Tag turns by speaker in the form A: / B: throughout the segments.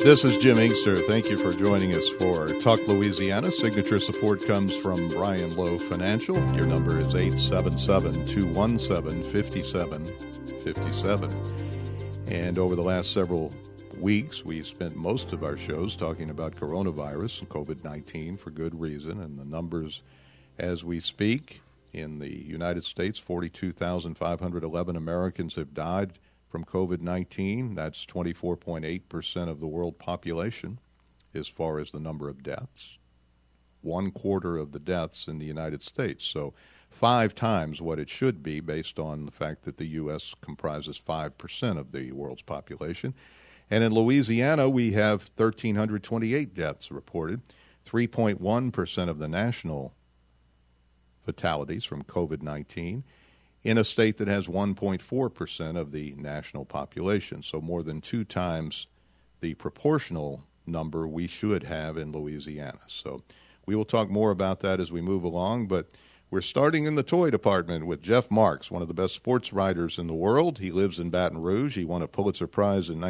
A: This is Jim Inkster. Thank you for joining us for Talk Louisiana. Signature support comes from Brian Lowe Financial. Your number is 877-217-5757. And over the last several weeks, we've spent most of our shows talking about coronavirus and COVID-19 for good reason. And the numbers as we speak in the United States, 42,511 Americans have died from COVID-19. That's 24.8% of the world population as far as the number of deaths. 1/4 of the deaths in the United States. So 5 times what it should be based on the fact that the U.S. comprises 5% of the world's population. And in Louisiana, we have 1,328 deaths reported, 3.1% of the national fatalities from COVID-19. In a state that has 1.4% of the national population, so more than 2 times the proportional number we should have in Louisiana. So we will talk more about that as we move along, but we're starting in the toy department with Jeff Marks, one of the best sports writers in the world. He lives in Baton Rouge. He won a Pulitzer Prize in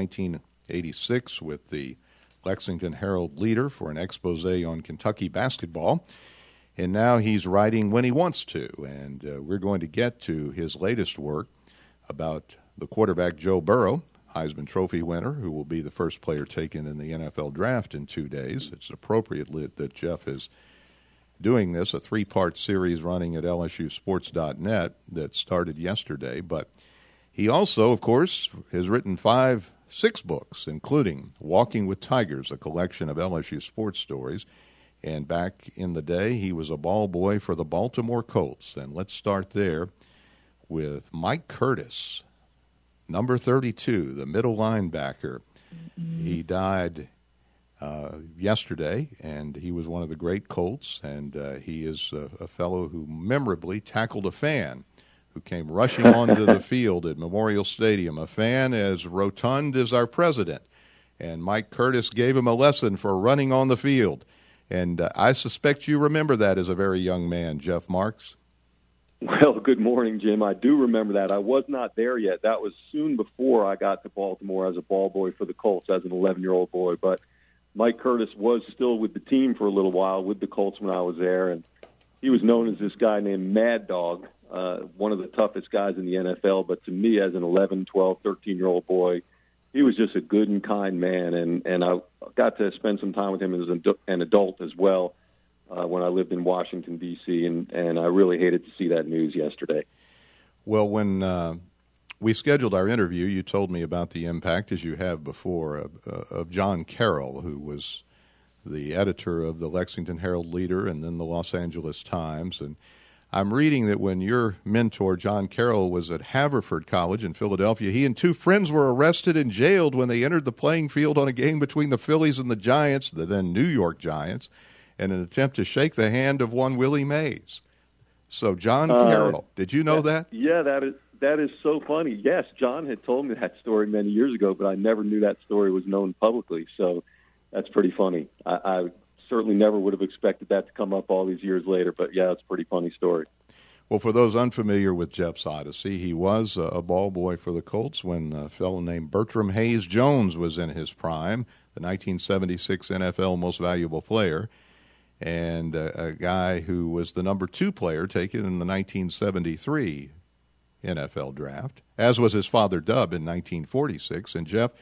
A: 1986 with the Lexington Herald-Leader for an expose on Kentucky basketball. And now he's writing when he wants to, and we're going to get to his latest work about the quarterback Joe Burrow, Heisman Trophy winner, who will be the first player taken in the NFL draft in 2 days. It's appropriate that Jeff is doing this, a 3-part series running at LSUsports.net that started yesterday. But he also, of course, has written 6 books, including Walking with Tigers, a collection of LSU sports stories. And back in the day, he was a ball boy for the Baltimore Colts. And let's start there with Mike Curtis, number 32, the middle linebacker. Mm-hmm. He died yesterday, and he was one of the great Colts. And he is a fellow who memorably tackled a fan who came rushing onto the field at Memorial Stadium, a fan as rotund as our president. And Mike Curtis gave him a lesson for running on the field. And I suspect you remember that as a very young man, Jeff Marks.
B: Well, good morning, Jim. I do remember that. I was not there yet. That was soon before I got to Baltimore as a ball boy for the Colts as an 11-year-old boy. But Mike Curtis was still with the team for a little while with the Colts when I was there. And he was known as this guy named Mad Dog, one of the toughest guys in the NFL. But to me, as an 11, 12, 13-year-old boy, he was just a good and kind man, and I got to spend some time with him as an adult as well when I lived in Washington, D.C., and I really hated to see that news yesterday.
A: Well, when we scheduled our interview, you told me about the impact, as you have before, of John Carroll, who was the editor of the Lexington Herald-Leader and then the Los Angeles Times, and I'm reading that when your mentor, John Carroll, was at Haverford College in Philadelphia, he and 2 friends were arrested and jailed when they entered the playing field on a game between the Phillies and the Giants, the then New York Giants, in an attempt to shake the hand of one Willie Mays. So John Carroll, did you know that?
B: Yeah, that is so funny. Yes, John had told me that story many years ago, but I never knew that story was known publicly, so that's pretty funny. I certainly never would have expected that to come up all these years later, but yeah, it's a pretty funny story.
A: Well, for those unfamiliar with Jeff's odyssey, he was a ball boy for the Colts when a fellow named Bertram Hayes Jones was in his prime, the 1976 NFL Most Valuable Player, and a guy who was the number 2 player taken in the 1973 NFL draft, as was his father Dub in 1946. And Jeff,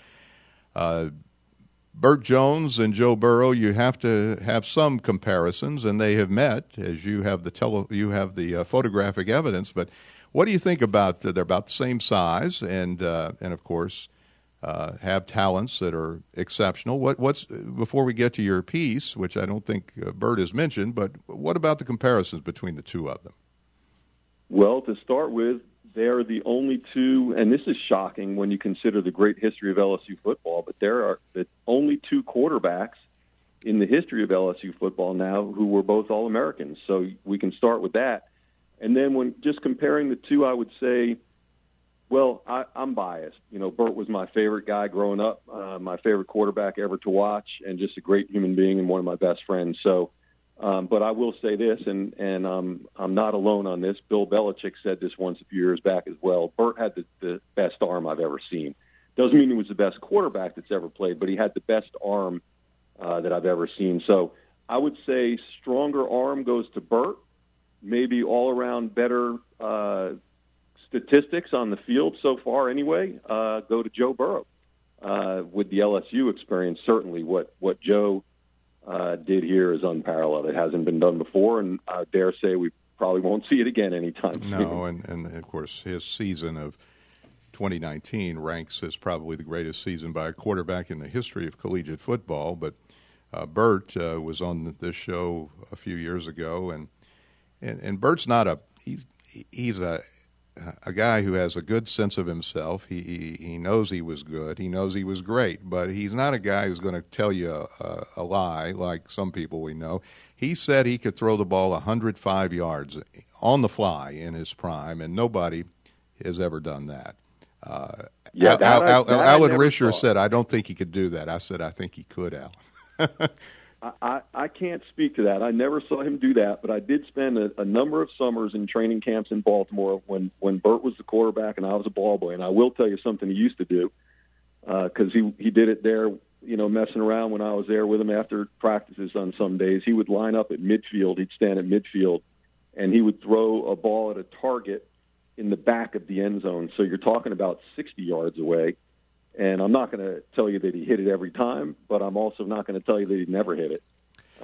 A: Bert Jones and Joe Burrow, you have to have some comparisons, and they have met, as you have the photographic evidence. But what do you think about? They're about the same size, and of course, have talents that are exceptional. What's before we get to your piece, which I don't think Bert has mentioned, but what about the comparisons between the 2 of them?
B: Well, to start with, they're the only 2, and this is shocking when you consider the great history of LSU football, but there are the only 2 quarterbacks in the history of LSU football now who were both All-Americans. So we can start with that. And then when just comparing the 2, I would say, well, I'm biased. You know, Bert was my favorite guy growing up, my favorite quarterback ever to watch, and just a great human being and one of my best friends. So But I will say this, and I'm not alone on this. Bill Belichick said this once a few years back as well. Bert had the best arm I've ever seen. Doesn't mean he was the best quarterback that's ever played, but he had the best arm that I've ever seen. So I would say stronger arm goes to Burt. Maybe all-around better statistics on the field so far anyway, go to Joe Burrow. With the LSU experience, certainly what Joe did here is unparalleled. It hasn't been done before, and I dare say we probably won't see it again anytime soon.
A: No, and of course his season of 2019 ranks as probably the greatest season by a quarterback in the history of collegiate football. But Burt was on this show a few years ago, and Burt's not he's a guy who has a good sense of himself. He knows he was good. He knows he was great, but he's not a guy who's going to tell you a lie like some people we know. He said he could throw the ball 105 yards on the fly in his prime, and nobody has ever done that. Alan Risher said, I don't think he could do that. I said, I think he could, Alan.
B: I can't speak to that. I never saw him do that, but I did spend a number of summers in training camps in Baltimore when Burt was the quarterback and I was a ball boy. And I will tell you something he used to do, because he did it there, messing around when I was there with him after practices on some days. He would line up at midfield. He'd stand at midfield, and he would throw a ball at a target in the back of the end zone. So you're talking about 60 yards away. And I'm not going to tell you that he hit it every time, but I'm also not going to tell you that he never hit it.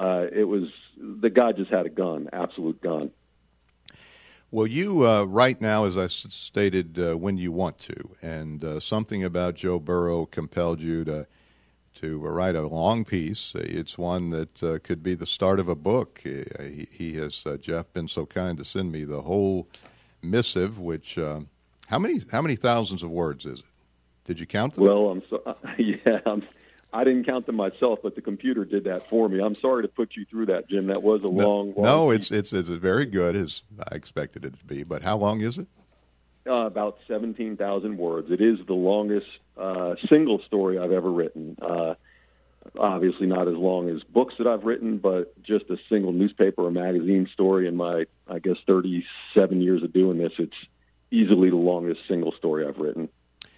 B: The guy just had a gun, absolute gun.
A: Well, you right now, as I stated, when you want to, and something about Joe Burrow compelled you to write a long piece. It's one that could be the start of a book. He has, Jeff, been so kind to send me the whole missive, which how many thousands of words is it? Did you count them?
B: Well, I didn't count them myself, but the computer did that for me. I'm sorry to put you through that, Jim. That was a long.
A: No, it's very good as I expected it to be. But how long is it?
B: About 17,000 words. It is the longest single story I've ever written. Obviously, not as long as books that I've written, but just a single newspaper or magazine story. In my, 37 years of doing this, it's easily the longest single story I've written.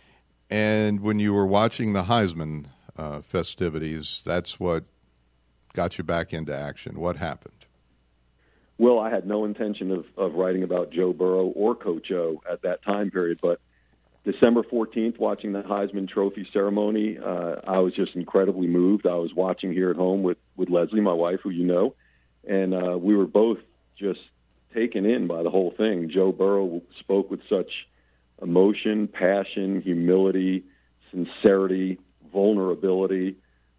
A: And when you were watching the Heisman festivities, that's what got you back into action. What happened?
B: Well, I had no intention of writing about Joe Burrow or Coach O at that time period, but December 14th, watching the Heisman Trophy ceremony, I was just incredibly moved. I was watching here at home with Leslie, my wife, who you know, and we were both just taken in by the whole thing. Joe Burrow spoke with such emotion, passion, humility, sincerity, vulnerability.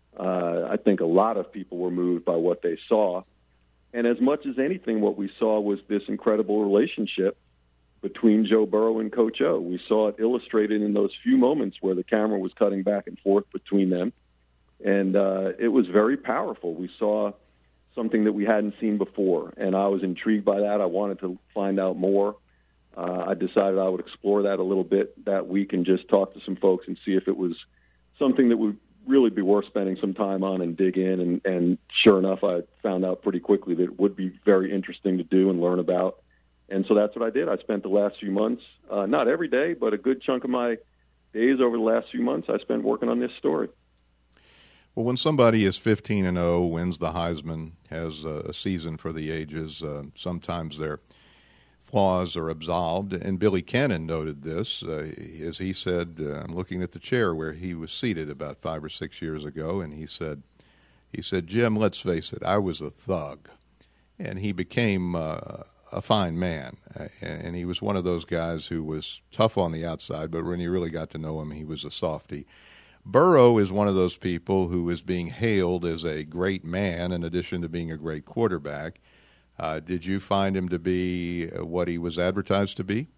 B: I think a lot of people were moved by what they saw. And as much as anything, what we saw was this incredible relationship between Joe Burrow and Coach O. We saw it illustrated in those few moments where the camera was cutting back and forth between them. And it was very powerful. We saw something that we hadn't seen before, and I was intrigued by that. I wanted to find out more. I decided I would explore that a little bit that week and just talk to some folks and see if it was something that would really be worth spending some time on and dig in. And sure enough, I found out pretty quickly that it would be very interesting to do and learn about. And so that's what I did. I spent the last few months, not every day, but a good chunk of my days over the last few months I spent working on this story.
A: Well, when somebody is 15-0, wins the Heisman, has a season for the ages, sometimes they're flaws are absolved, and Billy Cannon noted this, as he said, I'm looking at the chair where he was seated about 5 or 6 years ago, and he said, Jim, let's face it, I was a thug, and he became a fine man, and he was one of those guys who was tough on the outside, but when you really got to know him, he was a softie. Burrow is one of those people who is being hailed as a great man in addition to being a great quarterback. Did you find him to be what he was advertised to be?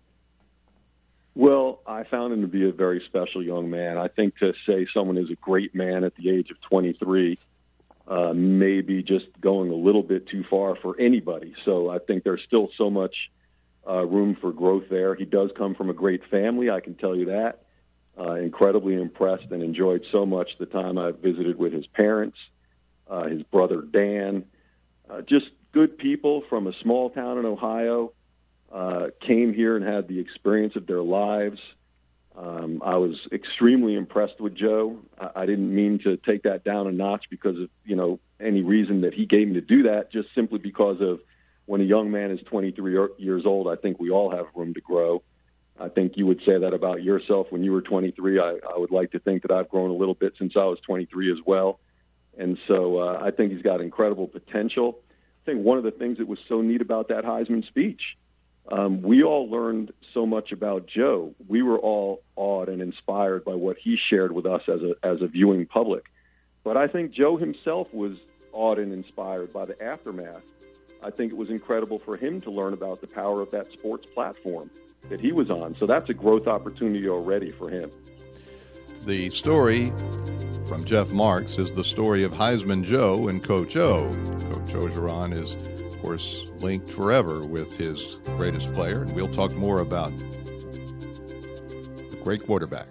B: Well, I found him to be a very special young man. I think to say someone is a great man at the age of 23 may be just going a little bit too far for anybody. So I think there's still so much room for growth there. He does come from a great family, I can tell you that. Incredibly impressed and enjoyed so much the time I visited with his parents, his brother Dan, just good people from a small town in Ohio, came here and had the experience of their lives. I was extremely impressed with Joe. I didn't mean to take that down a notch because of, any reason that he gave me to do that, just simply because of when a young man is 23 years old, I think we all have room to grow. I think you would say that about yourself when you were 23. I would like to think that I've grown a little bit since I was 23 as well. And so I think he's got incredible potential. I think one of the things that was so neat about that Heisman speech, we all learned so much about Joe. We were all awed and inspired by what he shared with us as a viewing public. But I think Joe himself was awed and inspired by the aftermath. I think it was incredible for him to learn about the power of that sports platform that he was on. So that's a growth opportunity already for him.
A: The story from Jeff Marks is the story of Heisman Joe and Coach O. Coach Orgeron is, of course, linked forever with his greatest player, and we'll talk more about the great quarterback.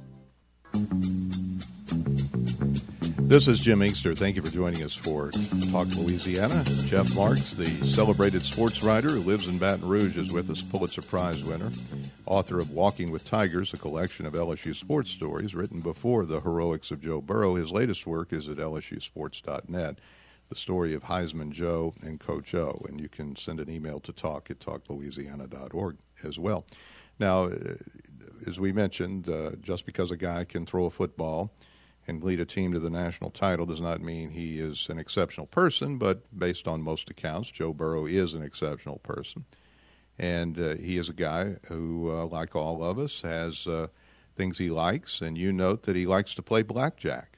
A: This is Jim Inkster. Thank you for joining us for Talk Louisiana. Jeff Marks, the celebrated sports writer who lives in Baton Rouge, is with us, Pulitzer Prize winner, author of Walking with Tigers, a collection of LSU sports stories written before the heroics of Joe Burrow. His latest work is at lsusports.net, the story of Heisman Joe and Coach O. And you can send an email to talk@talklouisiana.org as well. Now, as we mentioned, just because a guy can throw a football and lead a team to the national title does not mean he is an exceptional person, but based on most accounts, Joe Burrow is an exceptional person. And he is a guy who, like all of us, has things he likes, and you note that he likes to play blackjack.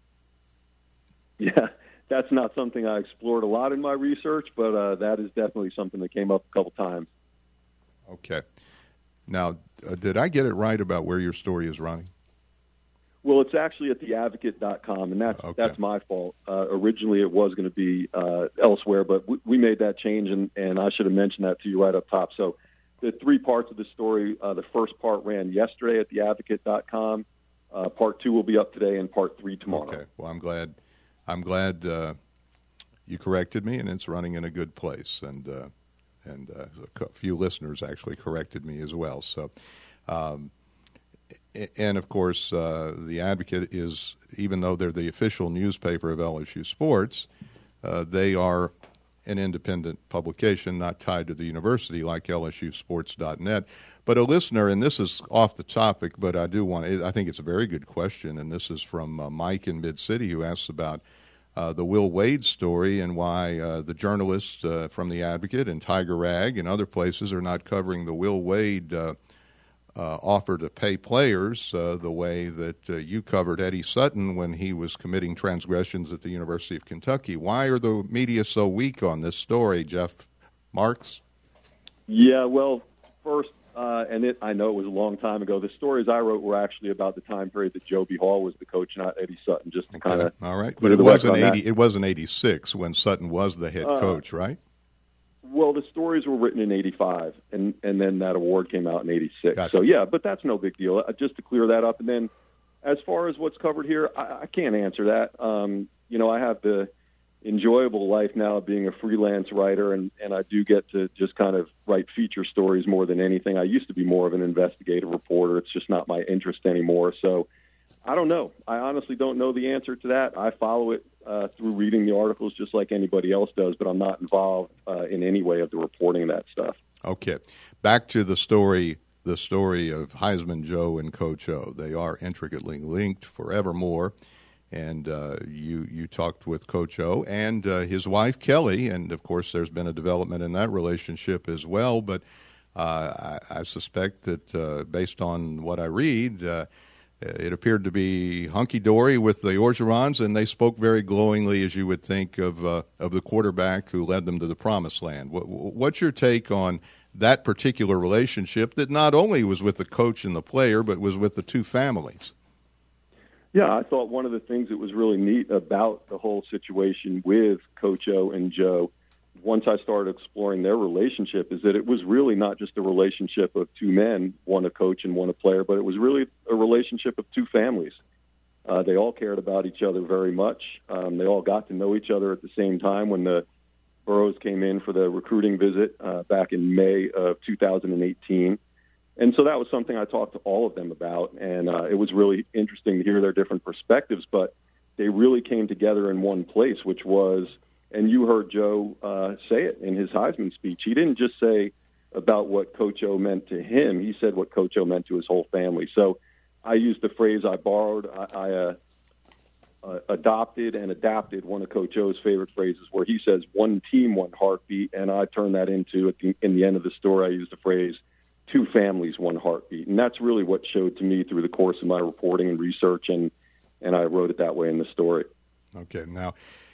B: Yeah, that's not something I explored a lot in my research, but that is definitely something that came up a couple times.
A: Okay. Now, did I get it right about where your story is running?
B: Well, it's actually at theadvocate.com, and that's my fault. Originally, it was going to be elsewhere, but we made that change, and I should have mentioned that to you right up top. So the three parts of the story, the first part ran yesterday at theadvocate.com. Part 2 will be up today, and part 3 tomorrow.
A: Okay. Well, I'm glad you corrected me, and it's running in a good place. And a few listeners actually corrected me as well. So. And, of course, the Advocate is, even though they're the official newspaper of LSU sports, they are an independent publication, not tied to the university like lsusports.net. But a listener, and this is off the topic, but I think it's a very good question, and this is from Mike in Mid-City, who asks about the Will Wade story and why the journalists from the Advocate and Tiger Rag and other places are not covering the Will Wade offer to pay players the way that you covered Eddie Sutton when he was committing transgressions at the University of Kentucky. Why are the media so weak on this story, Jeff Marks?
B: Yeah, well, first, I know it was a long time ago, the stories I wrote were actually about the time period that Joe B. Hall was the coach, not Eddie Sutton, just to kind of...
A: All right, but it wasn't 86 when Sutton was the head coach, right?
B: Well, the stories were written in 85, and then that award came out in 86.
A: Gotcha.
B: So, yeah, but that's no big deal. Just to clear that up. And then as far as what's covered here, I can't answer that. I have the enjoyable life now of being a freelance writer, and I do get to just kind of write feature stories more than anything. I used to be more of an investigative reporter. It's just not my interest anymore. So I don't know. I honestly don't know the answer to that. I follow it through reading the articles just like anybody else does, but I'm not involved in any way of the reporting of that stuff.
A: Okay. Back to the story of Heisman Joe and Coach O. They are intricately linked forevermore. And you talked with Coach O and his wife, Kelly, and, of course, there's been a development in that relationship as well. But I suspect that based on what I read, it appeared to be hunky-dory with the Orgerons, and they spoke very glowingly, as you would think, of the quarterback who led them to the promised land. What's your take on that particular relationship that not only was with the coach and the player, but was with the two families?
B: Yeah, I thought one of the things that was really neat about the whole situation with Coach O and Joe, once I started exploring their relationship, is that it was really not just a relationship of two men, one a coach and one a player, but it was really a relationship of two families. They all cared about each other very much. They all got to know each other at the same time when the Burrows came in for the recruiting visit back in May of 2018. And so that was something I talked to all of them about, and it was really interesting to hear their different perspectives, but they really came together in one place, which was, and you heard Joe say it in his Heisman speech, he didn't just say about what Coach O meant to him, he said what Coach O meant to his whole family. So I used the phrase I borrowed, I adopted and adapted one of Coach O's favorite phrases where he says, one team, one heartbeat, and I turned that into, in the end of the story, I used the phrase, two families, one heartbeat. And that's really what showed to me through the course of my reporting and research, and I wrote it that way in the story.
A: Okay. Now,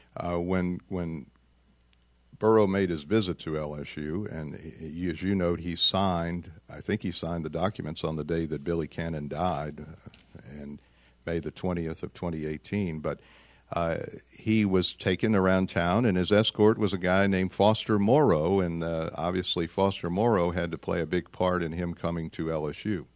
A: when Burrow made his visit to LSU, and as you note, I think he signed the documents on the day that Billy Cannon died, and May the 20th of 2018, but he was taken around town, and his escort was a guy named Foster Moreau, and obviously Foster Moreau had to play a big part in him coming to LSU.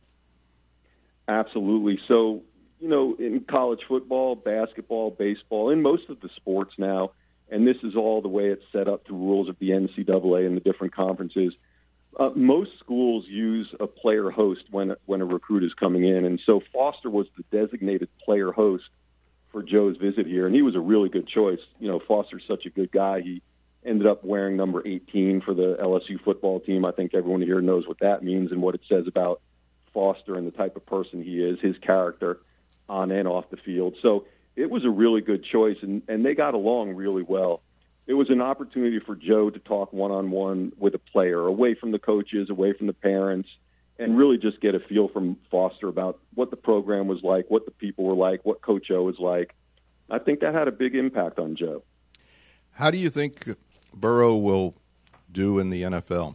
B: Absolutely. So, in college football, basketball, baseball, in most of the sports now, and this is all the way it's set up through rules of the NCAA and the different conferences, most schools use a player host when a recruit is coming in, and so Foster was the designated player host for Joe's visit here, and he was a really good choice. Foster's such a good guy. He ended up wearing number 18 for the LSU football team. I think everyone here knows what that means and what it says about Foster and the type of person he is, his character on and off the field. So it was a really good choice, and they got along really well. It was an opportunity for Joe to talk one-on-one with a player, away from the coaches, away from the parents, and really just get a feel from Foster about what the program was like, what the people were like, what Coach O was like. I think that had a big impact on Joe.
A: How do you think Burrow will do in the NFL?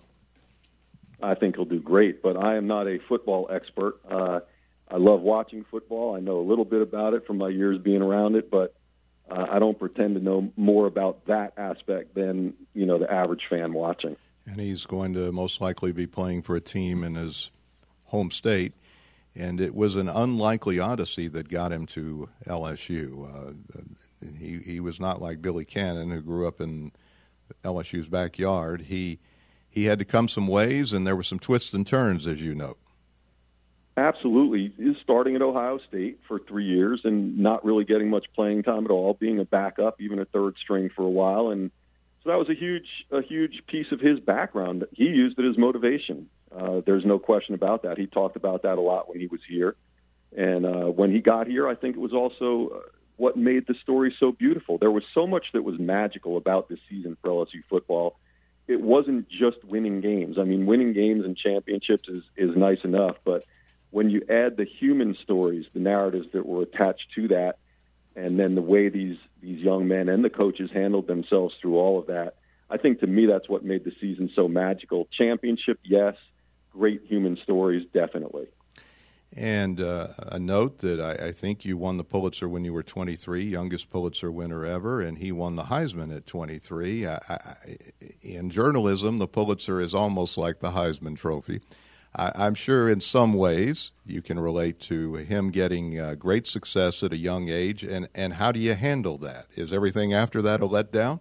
B: I think he'll do great, but I am not a football expert. I love watching football. I know a little bit about it from my years being around it, but I don't pretend to know more about that aspect than, the average fan watching.
A: And he's going to most likely be playing for a team in his home state. And it was an unlikely odyssey that got him to LSU. He was not like Billy Cannon, who grew up in LSU's backyard. He had to come some ways, and there were some twists and turns, as you know.
B: Absolutely. He's starting at Ohio State for 3 years and not really getting much playing time at all, being a backup, even a third string for a while. And so that was a huge piece of his background. He used it as motivation. There's no question about that. He talked about that a lot when he was here. And when he got here, I think it was also what made the story so beautiful. There was so much that was magical about this season for LSU football. It wasn't just winning games. I mean, winning games and championships is nice enough, but when you add the human stories, the narratives that were attached to that, and then the way these young men and the coaches handled themselves through all of that, I think to me that's what made the season so magical. Championship, yes. Great human stories, definitely.
A: And a note that I think you won the Pulitzer when you were 23, youngest Pulitzer winner ever, and he won the Heisman at 23. In journalism, the Pulitzer is almost like the Heisman Trophy. I'm sure in some ways you can relate to him getting great success at a young age, and how do you handle that? Is everything after that a letdown?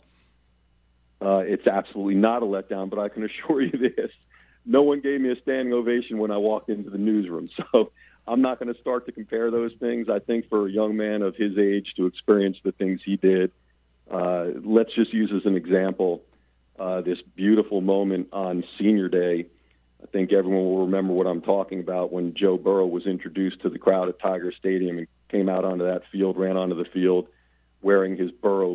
B: It's absolutely not a letdown, but I can assure you this. No one gave me a standing ovation when I walked into the newsroom, so I'm not going to start to compare those things. I think for a young man of his age to experience the things he did, let's just use as an example this beautiful moment on Senior Day. I think everyone will remember what I'm talking about when Joe Burrow was introduced to the crowd at Tiger Stadium and came out onto that field, ran onto the field wearing his Burrow,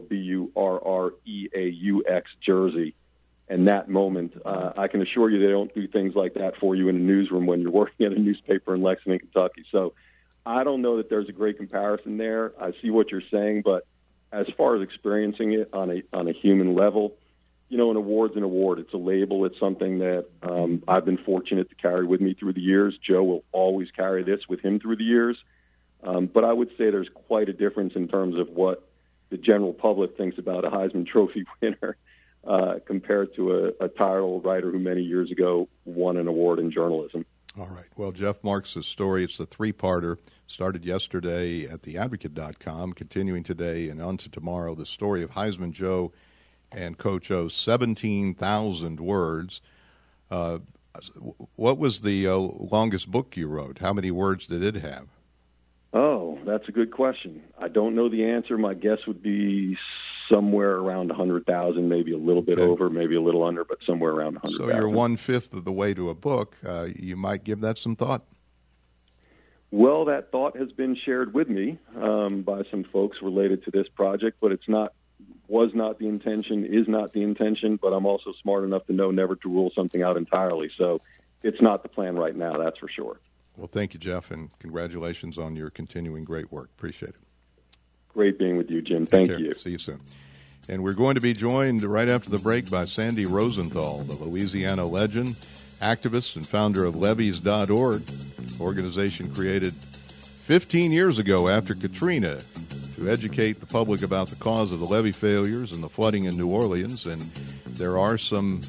B: Burreaux jersey. And that moment, I can assure you they don't do things like that for you in a newsroom when you're working at a newspaper in Lexington, Kentucky. So I don't know that there's a great comparison there. I see what you're saying, but as far as experiencing it on a human level, an award's an award. It's a label. It's something that I've been fortunate to carry with me through the years. Joe will always carry this with him through the years. But I would say there's quite a difference in terms of what the general public thinks about a Heisman Trophy winner compared to a tired old writer who many years ago won an award in journalism.
A: All right. Well, Jeff Marks' story, it's the three-parter, started yesterday at theadvocate.com, continuing today and on to tomorrow, the story of Heisman Joe and Coach O, 17,000 words. What was the longest book you wrote? How many words did it have?
B: Oh, that's a good question. I don't know the answer. My guess would be somewhere around 100,000, maybe a little bit over, maybe a little under, but somewhere around 100,000.
A: So you're 1/5 of the way to a book. You might give that some thought?
B: Well, that thought has been shared with me by some folks related to this project, but was not the intention, is not the intention, but I'm also smart enough to know never to rule something out entirely. So it's not the plan right now, that's for sure.
A: Well, thank you, Jeff, and congratulations on your continuing great work. Appreciate it.
B: Great being with you, Jim.
A: Take
B: Thank
A: care.
B: you.
A: See you soon. And we're going to be joined right after the break by Sandy Rosenthal, the Louisiana legend, activist and founder of Levees.org, organization created 15 years ago after Katrina to educate the public about the cause of the levee failures and the flooding in New Orleans. And there are some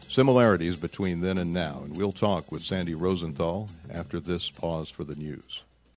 A: similarities between then and now. And we'll talk with Sandy Rosenthal after this pause for the news.